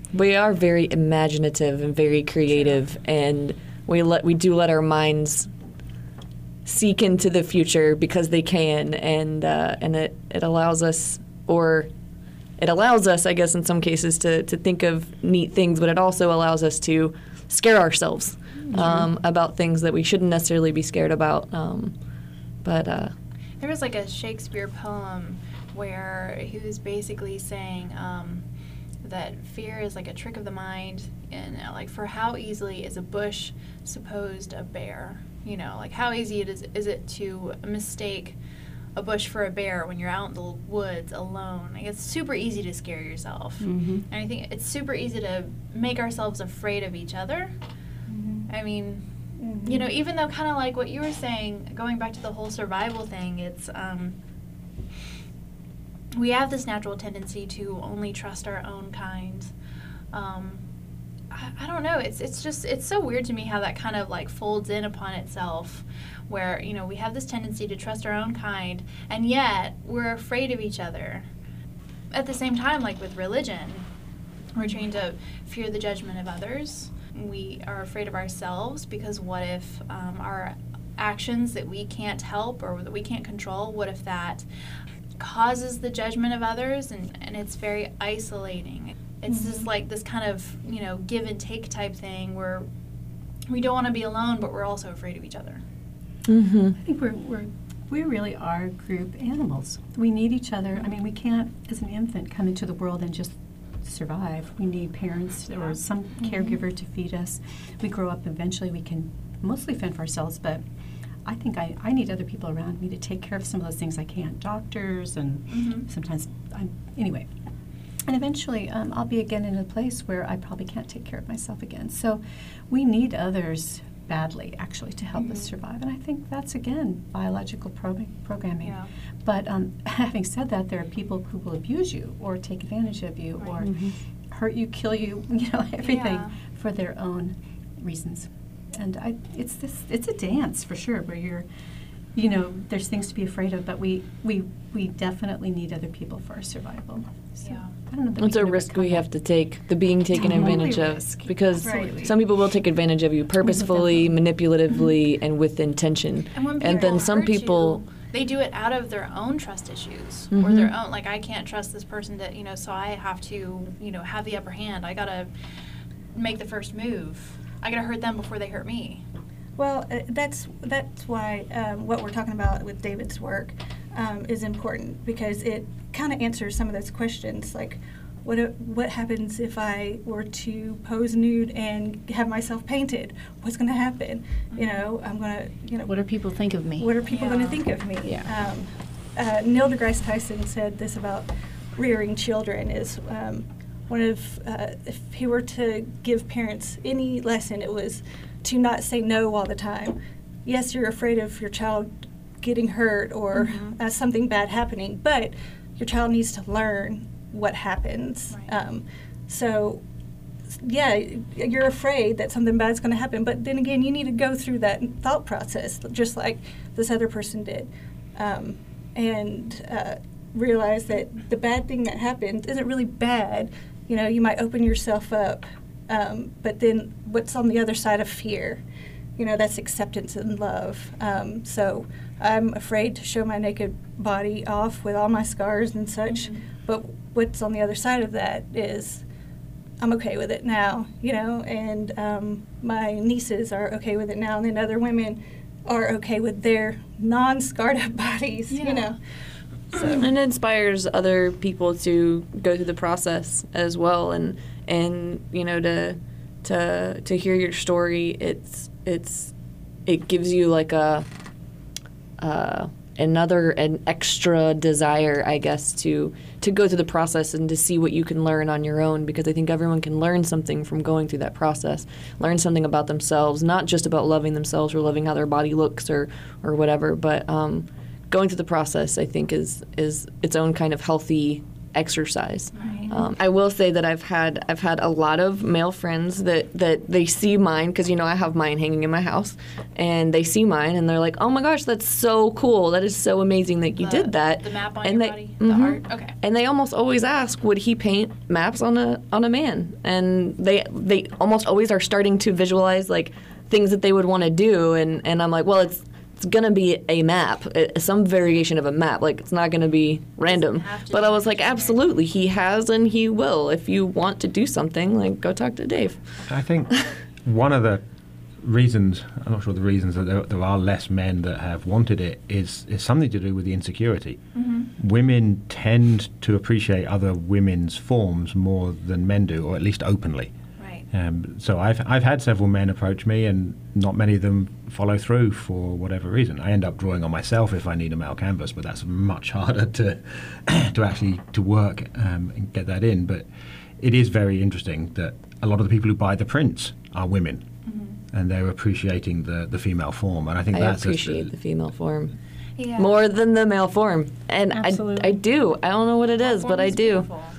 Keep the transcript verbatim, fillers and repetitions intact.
We are very imaginative and very creative, True. and we let we do let our minds seek into the future because they can, and uh, and it, it allows us, or it allows us, I guess, in some cases, to, to think of neat things, but it also allows us to scare ourselves um, about things that we shouldn't necessarily be scared about. Um, but uh, there was like a Shakespeare poem where he was basically saying um, that fear is like a trick of the mind, and uh, like for how easily is a bush supposed a bear? You know, like how easy it is is it to mistake a bush for a bear when you're out in the woods alone. Like, it's super easy to scare yourself. Mm-hmm. And I think it's super easy to make ourselves afraid of each other. Mm-hmm. I mean, mm-hmm. you know, even though kind of like what you were saying, going back to the whole survival thing, it's, um, we have this natural tendency to only trust our own kind. Um, I, I don't know, it's it's just, it's so weird to me how that kind of like folds in upon itself, where, you know, we have this tendency to trust our own kind, and yet we're afraid of each other. At the same time, like with religion, we're trained to fear the judgment of others. We are afraid of ourselves because what if um, our actions that we can't help or that we can't control, what if that causes the judgment of others, and, and it's very isolating. It's mm-hmm. just like this kind of, you know, give and take type thing where we don't want to be alone, but we're also afraid of each other. Mm-hmm. I think we're, we're, we really are group animals. We need each other. I mean, we can't, as an infant, come into the world and just survive. We need parents or some mm-hmm. caregiver to feed us. We grow up, eventually we can mostly fend for ourselves, but I think I, I need other people around me to take care of some of those things I can't. Doctors and mm-hmm. sometimes, I'm, anyway. And eventually um, I'll be again in a place where I probably can't take care of myself again. So we need others badly, actually, to help mm-hmm. us survive. And I think that's, again, biological pro- programming. Yeah. But um, having said that, there are people who will abuse you or take advantage of you right. or mm-hmm. hurt you, kill you, you know, everything yeah. for their own reasons. And I, it's this, it's a dance for sure, where you're, you know, there's things to be afraid of, but we, we, we definitely need other people for our survival. So, yeah. I don't know that it's a risk we have to take, the being taken totally advantage risk. of, because right. some people will take advantage of you purposefully, manipulatively, mm-hmm. and with intention. And, when people and then some hurt people, you, they do it out of their own trust issues mm-hmm. or their own, like, I can't trust this person to, you know, so I have to, you know, have the upper hand. I gotta make the first move. I gotta hurt them before they hurt me. Well, uh, that's that's why um, what we're talking about with David's work um, is important, because it kind of answers some of those questions, like what uh, what happens if I were to pose nude and have myself painted? What's going to happen? Mm-hmm. You know, I'm going to, you know. What do people think of me? What are people yeah. going to think of me? Yeah. Um, uh, Neil deGrasse Tyson said this about rearing children is um, one of, uh, if he were to give parents any lesson, it was to not say no all the time. Yes, you're afraid of your child getting hurt or mm-hmm. uh, something bad happening, but your child needs to learn what happens. Right. Um, so, yeah, you're afraid that something bad's going to happen, but then again, you need to go through that thought process, just like this other person did, um, and uh, realize that the bad thing that happened isn't really bad. You know, you might open yourself up, um, but then what's on the other side of fear? You know, that's acceptance and love. Um, so I'm afraid to show my naked body off with all my scars and such, mm-hmm. but what's on the other side of that is I'm okay with it now, you know, and um, my nieces are okay with it now, and then other women are okay with their non-scarred up bodies, yeah. you know. So. And it inspires other people to go through the process as well, and and you know to to to hear your story. It's it's it gives you like a uh, another an extra desire, I guess, to to go through the process and to see what you can learn on your own, because I think everyone can learn something from going through that process. Learn something about themselves, not just about loving themselves or loving how their body looks or or whatever, but um, going through the process, I think, is is its own kind of healthy exercise. Right. Um, I will say that I've had I've had a lot of male friends that, that they see mine, because you know I have mine hanging in my house, and they see mine and they're like, oh my gosh, that's so cool, that is so amazing that you The- did that. The map on and your they, body, the Mhm. art. Okay. And they almost always ask, would he paint maps on a on a man? And they they almost always are starting to visualize like things that they would want to do, and, and I'm like, well, it's it's gonna be a map, uh, some variation of a map. Like, it's not gonna be random. have to But be I was like, generic. absolutely, he has and he will. If you want to do something, like, go talk to Dave. I think one of the reasons, I'm not sure the reasons that there, there are less men that have wanted it, is, is something to do with the insecurity. Mm-hmm. Women tend to appreciate other women's forms more than men do, or at least openly. Right. Um, so I've I've had several men approach me, and not many of them follow through for whatever reason. I end up drawing on myself if I need a male canvas, but that's much harder to to actually to work um, and get that in. But it is very interesting that a lot of the people who buy the prints are women, Mm-hmm. and they're appreciating the, the female form. And I think I that's appreciate the female form Yeah. more than the male form. And I, Absolutely. I do. I don't know what it That is, form but I is do. beautiful.